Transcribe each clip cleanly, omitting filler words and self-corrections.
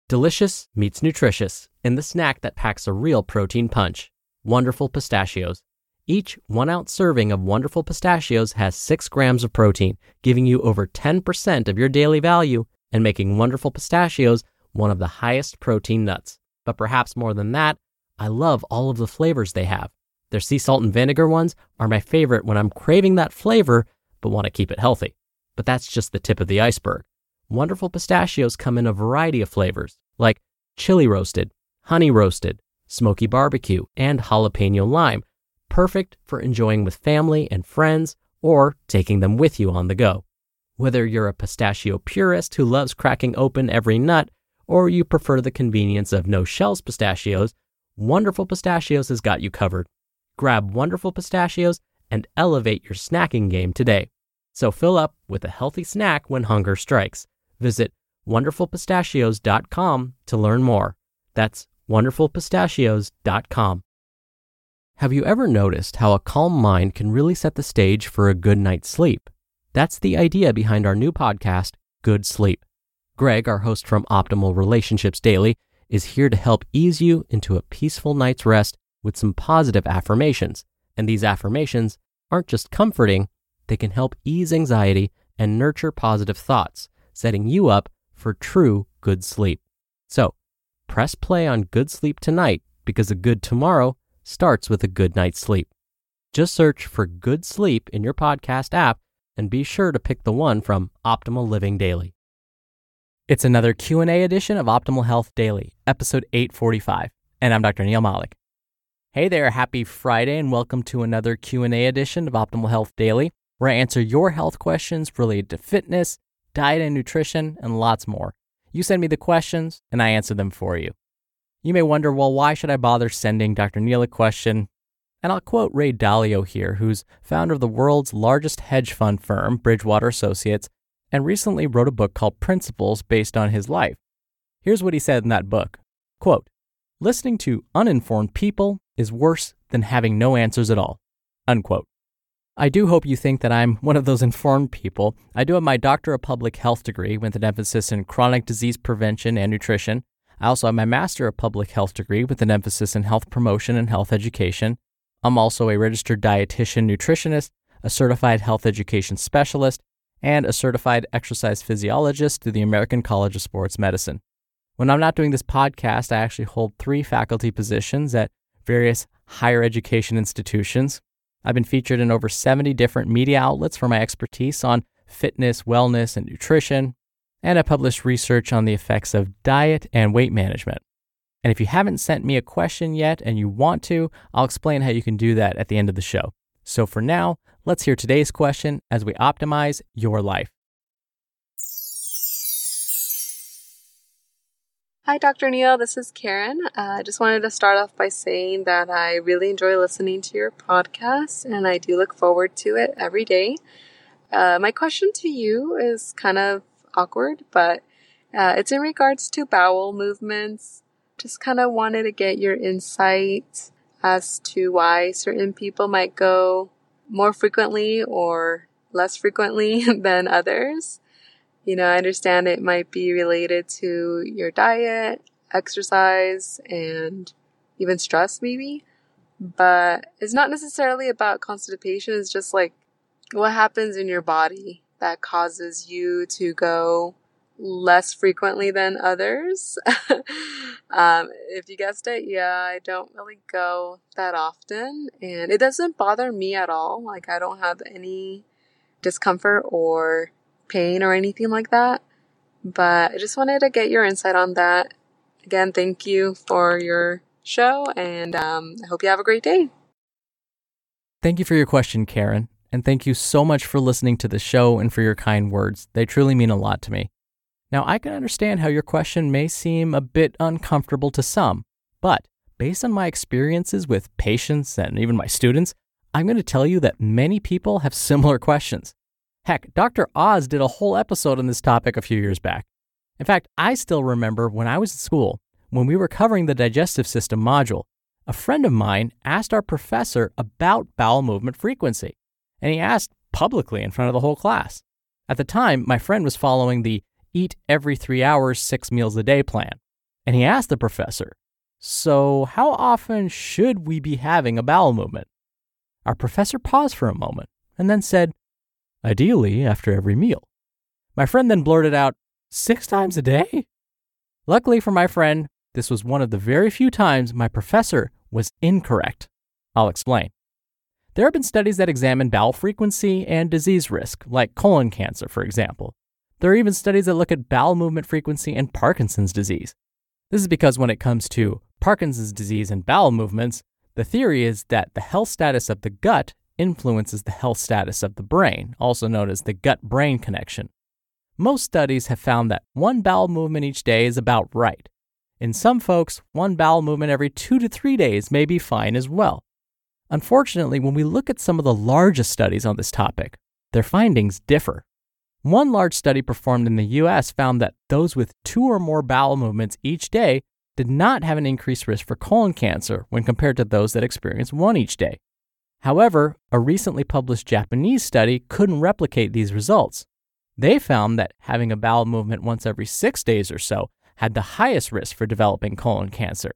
Delicious meets nutritious in the snack that packs a real protein punch. Wonderful Pistachios. Each 1-ounce serving of Wonderful Pistachios has 6 grams of protein, giving you over 10% of your daily value and making Wonderful Pistachios one of the highest protein nuts. But perhaps more than that, I love all of the flavors they have. Their sea salt and vinegar ones are my favorite when I'm craving that flavor but want to keep it healthy. But that's just the tip of the iceberg. Wonderful Pistachios come in a variety of flavors, like chili roasted, honey roasted, smoky barbecue, and jalapeno lime, perfect for enjoying with family and friends or taking them with you on the go. Whether you're a pistachio purist who loves cracking open every nut, or you prefer the convenience of no-shells pistachios, Wonderful Pistachios has got you covered. Grab Wonderful Pistachios and elevate your snacking game today. So fill up with a healthy snack when hunger strikes. Visit wonderfulpistachios.com to learn more. That's wonderfulpistachios.com. Have you ever noticed how a calm mind can really set the stage for a good night's sleep? That's the idea behind our new podcast, Good Sleep. Greg, our host from Optimal Relationships Daily, is here to help ease you into a peaceful night's rest with some positive affirmations. And these affirmations aren't just comforting, they can help ease anxiety and nurture positive thoughts, setting you up for true good sleep. So, press play on Good Sleep tonight because a good tomorrow starts with a good night's sleep. Just search for Good Sleep in your podcast app and be sure to pick the one from Optimal Living Daily. It's another Q&A edition of Optimal Health Daily, episode 845, and I'm Dr. Neil Malik. Hey there, happy Friday, and welcome to another Q&A edition of Optimal Health Daily, where I answer your health questions related to fitness, diet and nutrition, and lots more. You send me the questions, and I answer them for you. You may wonder, well, why should I bother sending Dr. Neil a question? And I'll quote Ray Dalio here, who's founder of the world's largest hedge fund firm, Bridgewater Associates, and recently wrote a book called Principles based on his life. Here's what he said in that book. Quote, "Listening to uninformed people is worse than having no answers at all." Unquote. I do hope you think that I'm one of those informed people. I do have my Doctor of Public Health degree with an emphasis in chronic disease prevention and nutrition. I also have my Master of Public Health degree with an emphasis in health promotion and health education. I'm also a registered dietitian nutritionist, a certified health education specialist, and a certified exercise physiologist through the American College of Sports Medicine. When I'm not doing this podcast, I actually hold 3 faculty positions at various higher education institutions. I've been featured in over 70 different media outlets for my expertise on fitness, wellness, and nutrition, and I published research on the effects of diet and weight management. And if you haven't sent me a question yet and you want to, I'll explain how you can do that at the end of the show. So for now, let's hear today's question as we optimize your life. Hi, Dr. Neil. This is Karen. I just wanted to start off by saying that I really enjoy listening to your podcast, and I do look forward to it every day. My question to you is kind of awkward, but it's in regards to bowel movements. Just kind of wanted to get your insight as to why certain people might go more frequently or less frequently than others. You know, I understand it might be related to your diet, exercise, and even stress maybe, but it's not necessarily about constipation. It's just like what happens in your body that causes you to go less frequently than others. If you guessed it, yeah, I don't really go that often, and it doesn't bother me at all. Like, I don't have any discomfort or pain or anything like that, but I just wanted to get your insight on that. Again, thank you for your show, and I hope you have a great day. Thank you for your question, Karen, and thank you so much for listening to the show and for your kind words. They truly mean a lot to me. Now, I can understand how your question may seem a bit uncomfortable to some, but based on my experiences with patients and even my students, I'm going to tell you that many people have similar questions. Heck, Dr. Oz did a whole episode on this topic a few years back. In fact, I still remember when I was in school, when we were covering the digestive system module, a friend of mine asked our professor about bowel movement frequency, and he asked publicly in front of the whole class. At the time, my friend was following the eat every 3 hours, 6 meals a day plan. And he asked the professor, "So how often should we be having a bowel movement?" Our professor paused for a moment and then said, "Ideally, after every meal." My friend then blurted out, 6 times a day? Luckily for my friend, this was one of the very few times my professor was incorrect. I'll explain. There have been studies that examine bowel frequency and disease risk, like colon cancer, for example. There are even studies that look at bowel movement frequency and Parkinson's disease. This is because when it comes to Parkinson's disease and bowel movements, the theory is that the health status of the gut influences the health status of the brain, also known as the gut-brain connection. Most studies have found that 1 bowel movement each day is about right. In some folks, 1 bowel movement every 2 to 3 days may be fine as well. Unfortunately, when we look at some of the largest studies on this topic, their findings differ. One large study performed in the US found that those with 2 or more bowel movements each day did not have an increased risk for colon cancer when compared to those that experienced 1 each day. However, a recently published Japanese study couldn't replicate these results. They found that having a bowel movement once every 6 days or so had the highest risk for developing colon cancer.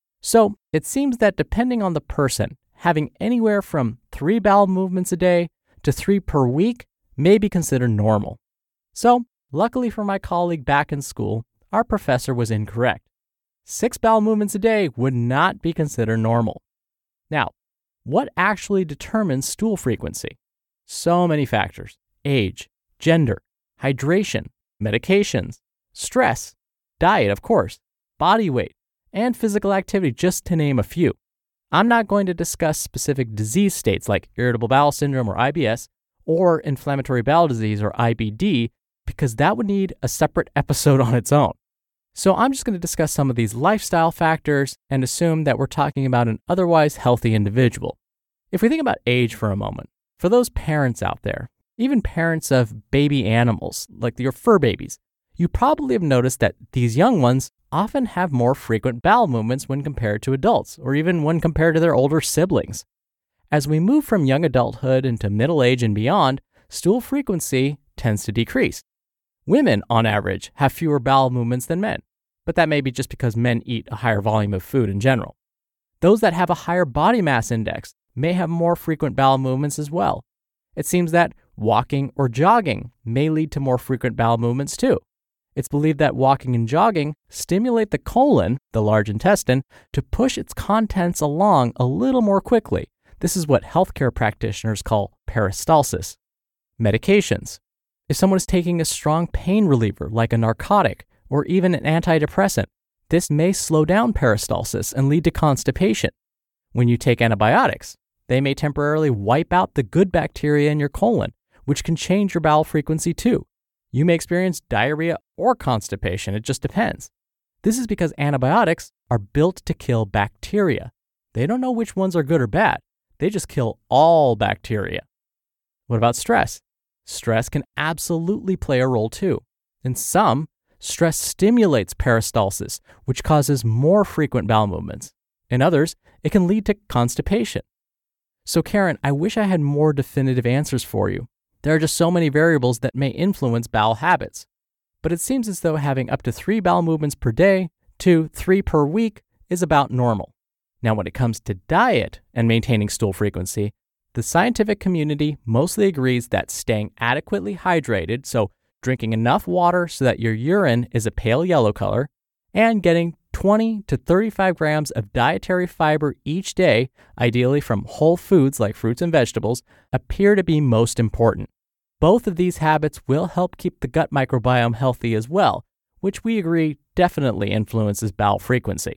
So it seems that depending on the person, having anywhere from 3 bowel movements a day to 3 per week may be considered normal. So, luckily for my colleague back in school, our professor was incorrect. 6 bowel movements a day would not be considered normal. Now, what actually determines stool frequency? So many factors: age, gender, hydration, medications, stress, diet, of course, body weight, and physical activity, just to name a few. I'm not going to discuss specific disease states like irritable bowel syndrome or IBS, or inflammatory bowel disease or IBD, because that would need a separate episode on its own. So I'm just going to discuss some of these lifestyle factors and assume that we're talking about an otherwise healthy individual. If we think about age for a moment, for those parents out there, even parents of baby animals, like your fur babies, you probably have noticed that these young ones often have more frequent bowel movements when compared to adults, or even when compared to their older siblings. As we move from young adulthood into middle age and beyond, stool frequency tends to decrease. Women, on average, have fewer bowel movements than men, but that may be just because men eat a higher volume of food in general. Those that have a higher body mass index may have more frequent bowel movements as well. It seems that walking or jogging may lead to more frequent bowel movements too. It's believed that walking and jogging stimulate the colon, the large intestine, to push its contents along a little more quickly. This is what healthcare practitioners call peristalsis. Medications. If someone is taking a strong pain reliever like a narcotic or even an antidepressant, this may slow down peristalsis and lead to constipation. When you take antibiotics, they may temporarily wipe out the good bacteria in your colon, which can change your bowel frequency too. You may experience diarrhea or constipation, it just depends. This is because antibiotics are built to kill bacteria. They don't know which ones are good or bad. They just kill all bacteria. What about stress? Stress can absolutely play a role too. In some, stress stimulates peristalsis, which causes more frequent bowel movements. In others, it can lead to constipation. So Karen, I wish I had more definitive answers for you. There are just so many variables that may influence bowel habits. But it seems as though having up to 3 bowel movements per day to 3 per week is about normal. Now, when it comes to diet and maintaining stool frequency, the scientific community mostly agrees that staying adequately hydrated, so drinking enough water so that your urine is a pale yellow color, and getting 20 to 35 grams of dietary fiber each day, ideally from whole foods like fruits and vegetables, appear to be most important. Both of these habits will help keep the gut microbiome healthy as well, which we agree definitely influences bowel frequency.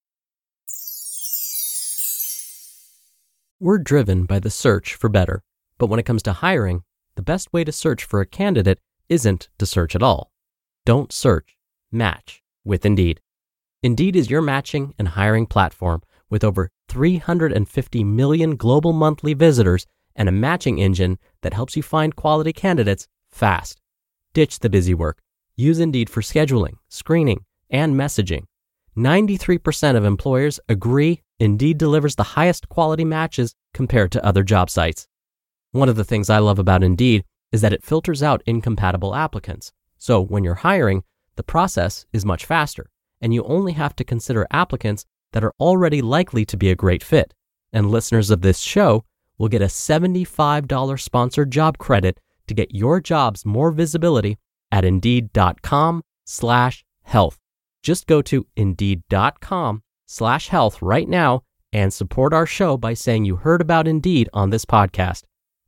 We're driven by the search for better, but when it comes to hiring, the best way to search for a candidate isn't to search at all. Don't search, match with Indeed. Indeed is your matching and hiring platform with over 350 million global monthly visitors and a matching engine that helps you find quality candidates fast. Ditch the busy work. Use Indeed for scheduling, screening, and messaging. 93% of employers agree Indeed delivers the highest quality matches compared to other job sites. One of the things I love about Indeed is that it filters out incompatible applicants. So when you're hiring, the process is much faster, and you only have to consider applicants that are already likely to be a great fit. And listeners of this show will get a $75 sponsored job credit to get your jobs more visibility at Indeed.com/health. Just go to Indeed.com/health right now and support our show by saying you heard about Indeed on this podcast.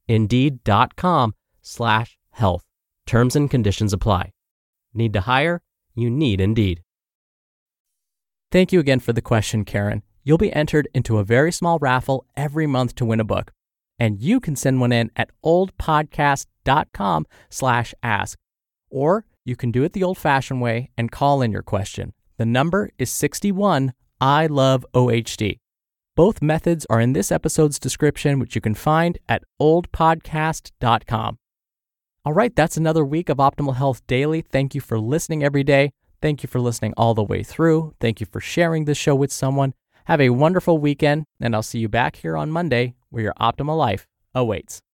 Indeed.com/health. Terms and conditions apply. Need to hire? You need Indeed. Thank you again for the question, Karen. You'll be entered into a very small raffle every month to win a book. And you can send one in at oldpodcast.com/ask. Or you can do it the old-fashioned way and call in your question. The number is 61 I love OHD. Both methods are in this episode's description, which you can find at oldpodcast.com. All right, that's another week of Optimal Health Daily. Thank you for listening every day. Thank you for listening all the way through. Thank you for sharing this show with someone. Have a wonderful weekend, and I'll see you back here on Monday where your optimal life awaits.